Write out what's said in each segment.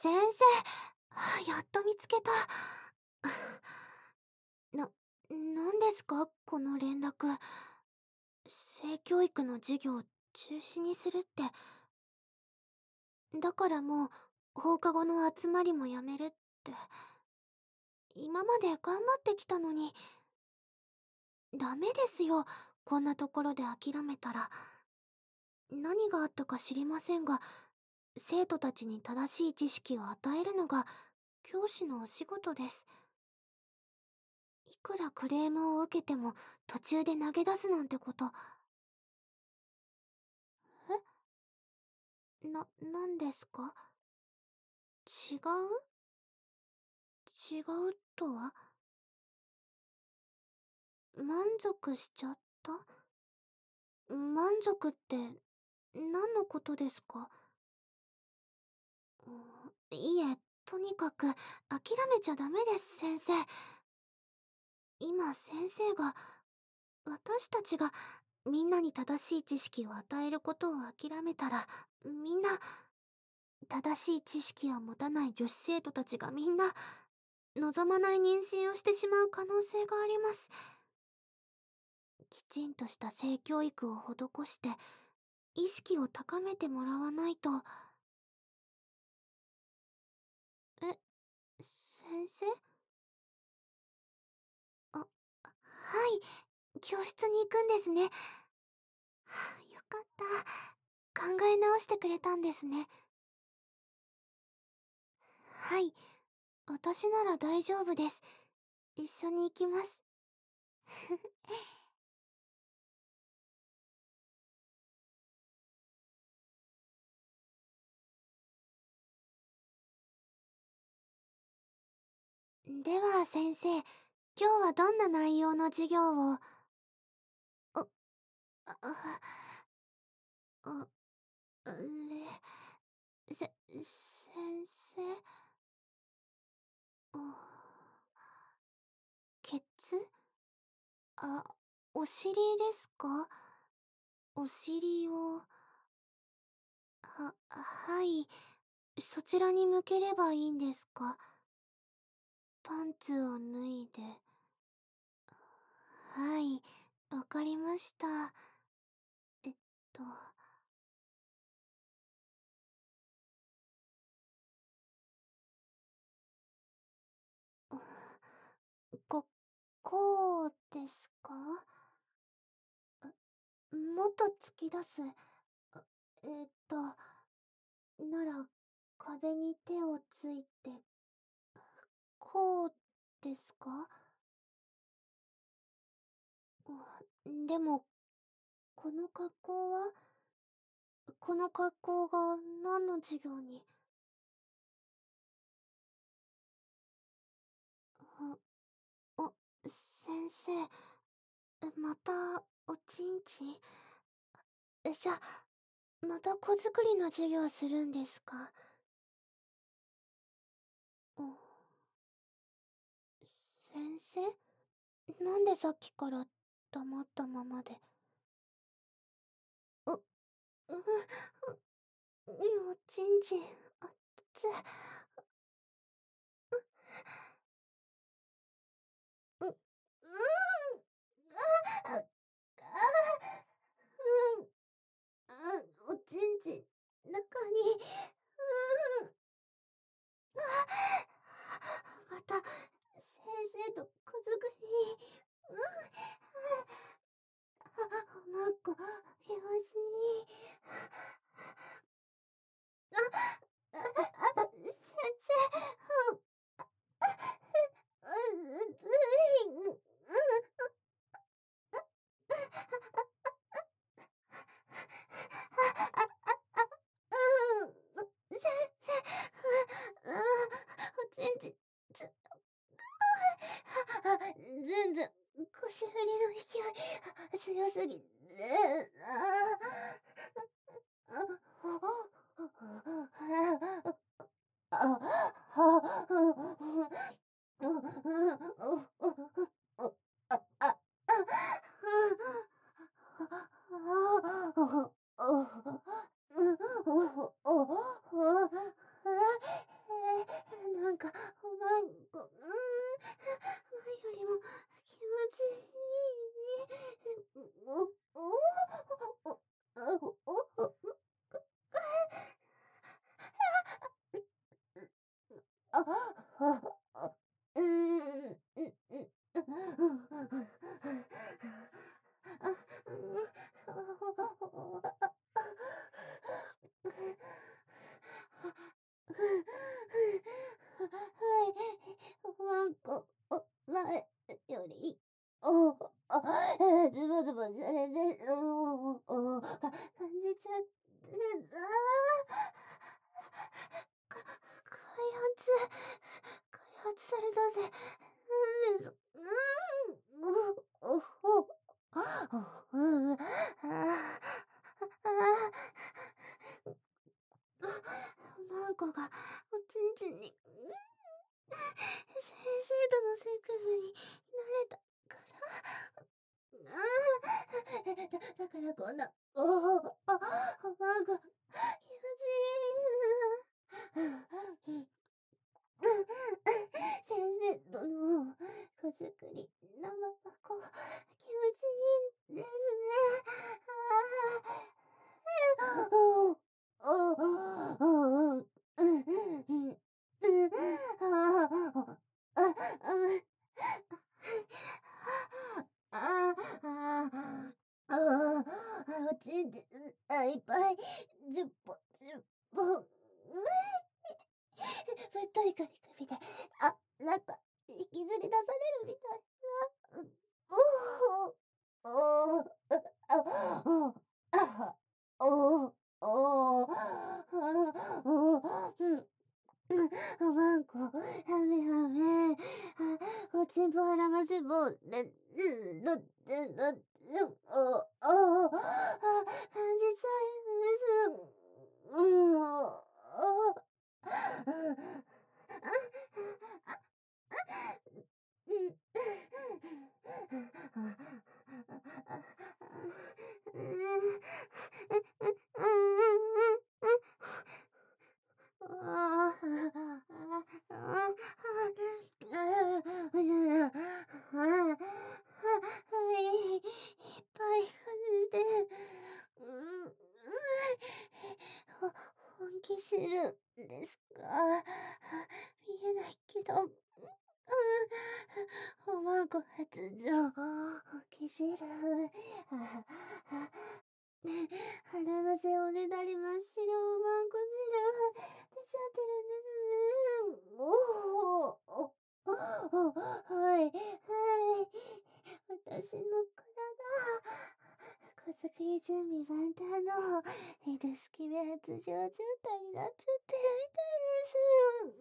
先生、やっと見つけた。なんですかこの連絡。性教育の授業中止にするって。だからもう放課後の集まりもやめるって。今まで頑張ってきたのに。ダメですよ、こんなところで諦めたら。何があったか知りませんが、生徒たちに正しい知識を与えるのが教師のお仕事です。いくらクレームを受けても途中で投げ出すなんてこと。なんですか？違う？違うとは？満足しちゃった？満足って何のことですか？いえ、とにかく諦めちゃダメです、先生。今先生が、私たちがみんなに正しい知識を与えることを諦めたら、みんな、正しい知識を持たない女子生徒たちがみんな、望まない妊娠をしてしまう可能性があります。きちんとした性教育を施して、意識を高めてもらわないと。え、先生？はい、教室に行くんですね。はあ、よかった。考え直してくれたんですね。はい、私なら大丈夫です。一緒に行きます。では先生、今日はどんな内容の授業を？あ、あ、あ、先生？ケツ？あ、お尻ですか？お尻を、はい。そちらに向ければいいんですか？パンツを脱いで。はい、わかりました。えっと、こ、こうですか？もっと突き出す。あなら、壁に手をついて、こうですか？でも、この格好は？この格好が何の授業に？あ、先生、また、おちんちん？じゃ、また子作りの授業するんですか？うん、先生？なんでさっきから黙ったままで。う、おちんちん、あっつ、う、あ、あ、おちんちん、中に、また、先生と子作り、マッコ、気持ちいい。先生、ずい。先生、おちんちん、ず、ずんずん、腰振りの勢い、強すぎて、 うーん、うあ、はい、ワンコ、前より、ズボズボされて、感じちゃって、開発されたぜ。なんです。マンコがおちんちんに、先生とのセックスに慣れたから、だからこんな、マンコ、気持ちいい。先生との子作り、生箱、気持ちいいですね。おおおおおちんちん、いっぱい、10本。太い髪首で、なんか、引きずり出されるみたいな。おお、おお、あ、おお、おお、マンコ、はめはめ、おちんぽはらませぼ、感じちゃいます。いっぱい感じて、本気するんですか？見えないけど。おまんこ発情、本気汁。腹ませおねだり真っ白、おまんこ汁、出ちゃってるんですね。はい、はい。私の体、小作り準備万端の、ヘルスキメ発情状態になっちゃってるみたいです。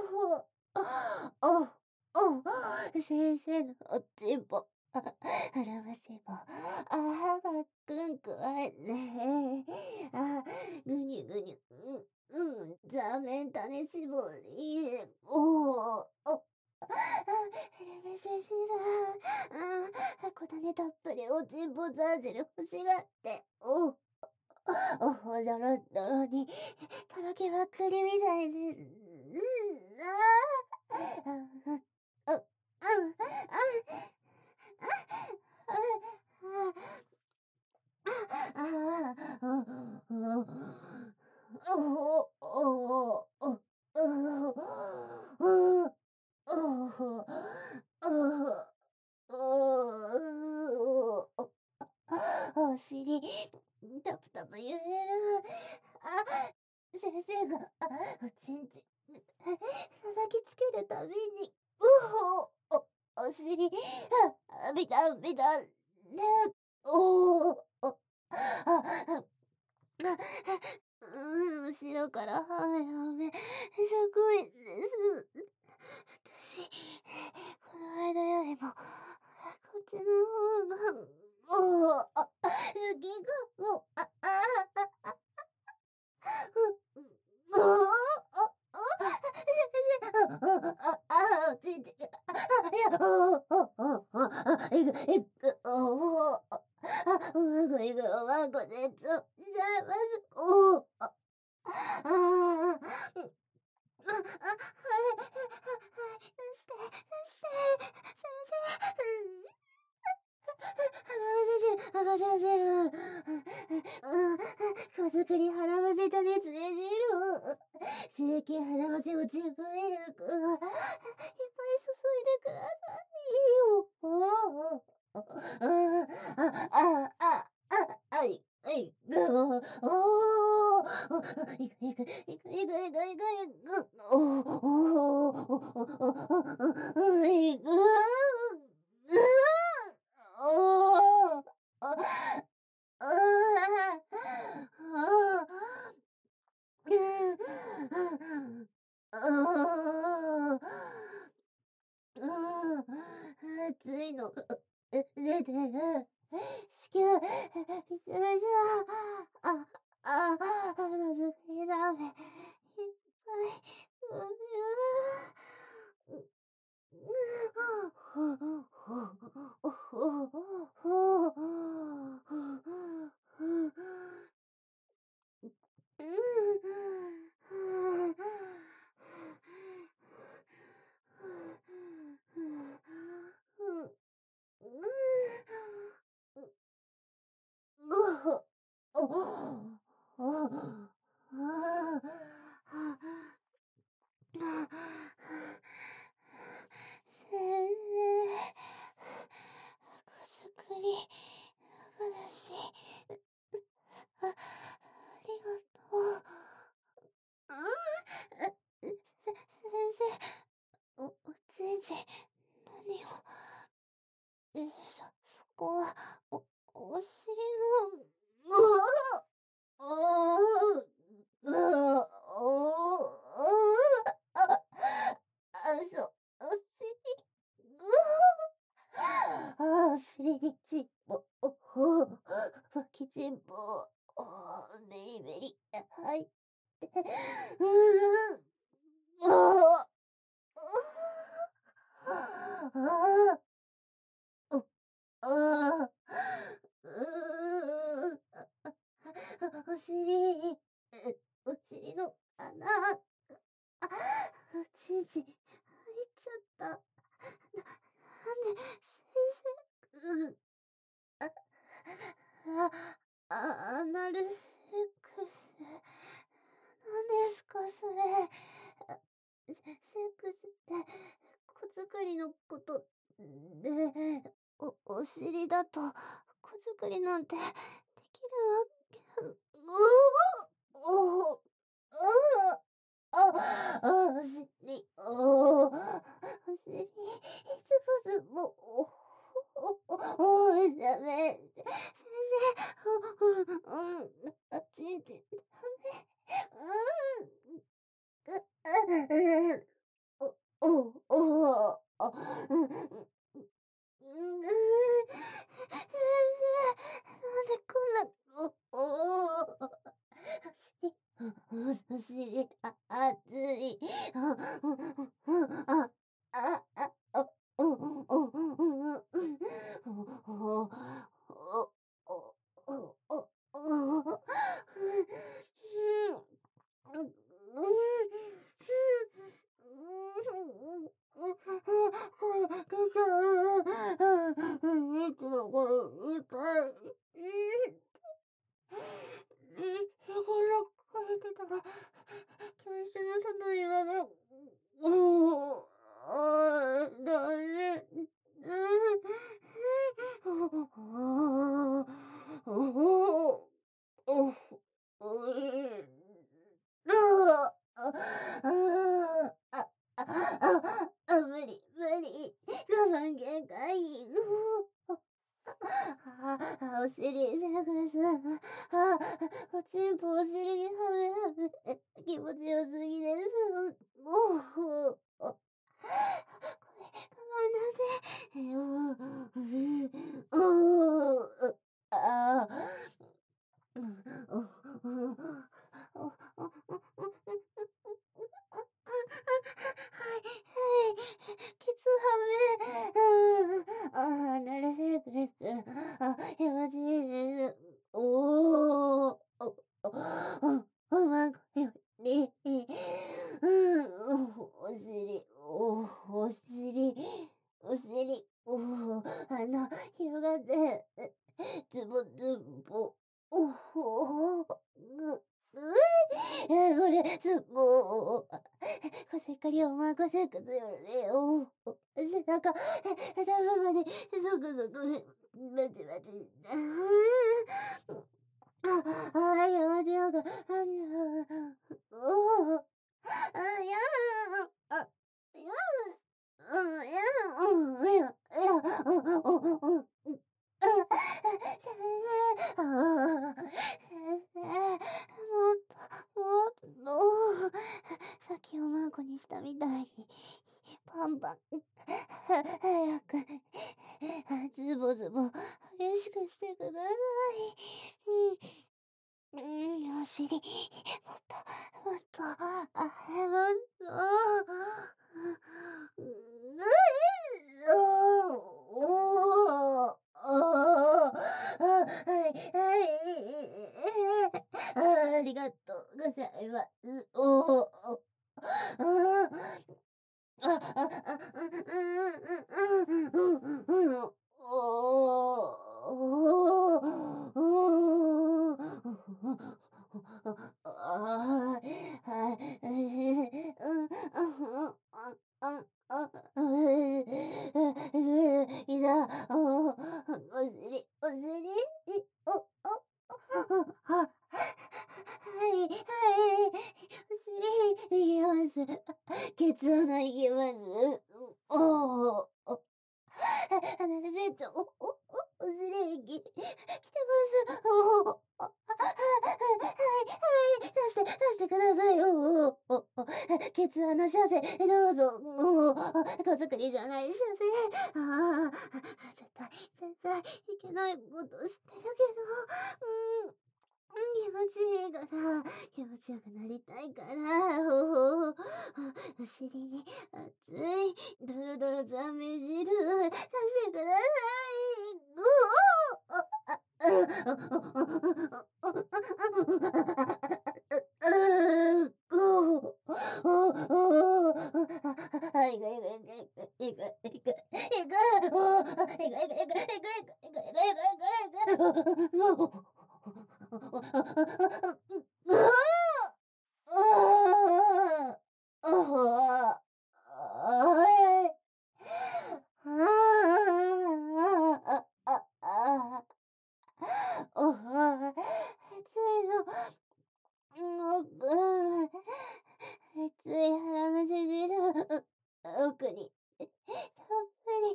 先生のおちんぽ、腹ませぼ、ばっくんくわえね。ぐにゅぐにゅ、座面種絞り、ヘルメセシル、小種たっぷりおちんぽザージル欲しがって、ドロドロに、とろけまくりみたいで、あ、あ、あ、お尻、タプタプ揺れる。先生が、おちんちん、叩きつけるたびに、お尻、ビタンビタン、おお、後ろからハメハメ、すごいです。私、この間よりも、こっちの方が、好きかも、おお、おちんちん、おまんこいく、おまんこ熱をしちゃいます。ああ、はい、出して、出して、先生。腹ませ汁、赤ちゃん汁。子作り腹ませ種つえ汁。刺激腹ませおちんぽミルク。 おお、いくいくいくいくいくいくいく、おお、おお、おお、お、いく、おお、あ、ああ、ああ。う暑いのが出てる。子宮、びしょびしょ。あ、ずきだめ。いっぱい、う先生、子作り、話、ありがとう。先生、おじいじ、何を、そこは、お尻の、うわ、うわ、お尻、お尻にちぼ、きちんぼ、ベリベリ、入って、うう、ああ、お、ああ、お尻、お尻の穴、じいじ、入っちゃった。なんで、先生、アナルセックス。なんですか、それ。セックスって、子作りのことで、お尻だと、子作りなんて、できるわけ、おお、お尻、お尻、つぶつぶ、ダメ。先生、ちんちん、ダメ。なんでこんな、お尻、熱い。あ、あ、あ、あ、お、お、お、お、息のこ痛い。こんな書いてたら、教室の外にはね、ダメ。無理、無理。我慢限界。お尻セックス。おちんぽお尻にはめはめ。気持ちよすぎです。これ、我慢なんて。あはい、ケツはめ。なるセックス。気持ちいいです。まごより。お尻、お尻、お尻、広がって、ズボズボ、これ、すっごー。こせっかりおまこせっかつよね。背中、頭まで、ゾクゾク、バチバチ。 あ、気持ちよく、おお、あ、やあ、やうん、いや、うん、いや、いや、うん、うん、うん、うん。先生、先生、もっと、さっきおまんこにしたみたいに、パンパン、早く、ズボズボ、激しくしてください。お尻、もっと、もっと、もっと、うおお、はい、はい、ありがとうございます。おお、あ、お尻、お、お、はい、はい、お尻、いきます。ケツ穴いきます。おお、離れ船長、お尻息、来てます。おお、はい、はい、出してくださいよ。ケツ穴射精、どうぞ。子作りじゃない射精。絶対、いけないことしてるけど、気持ちいいから、気持ちよくなりたいから、お尻に熱い、ドロドロザメ汁、出してください。熱い腹むせ汁、奥に、たっぷり、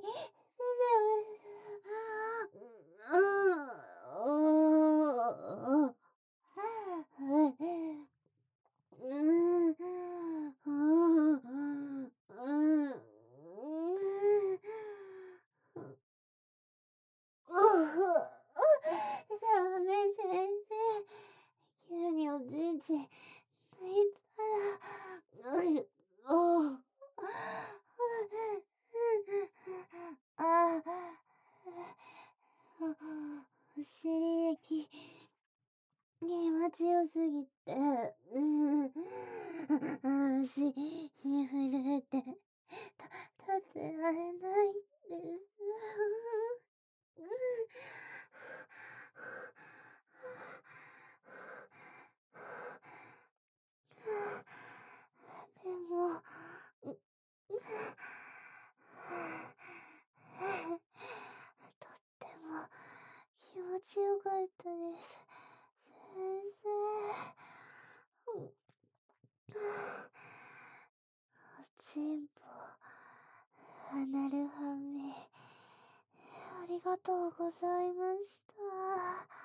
ダメ先生。急におじいち泣いたら、あお尻液、気持ちよすぎて、足、震えて、立ってられないです。でも、とっても気持ちよかったです。先生。おちんぽ、離るはめ、ありがとうございました。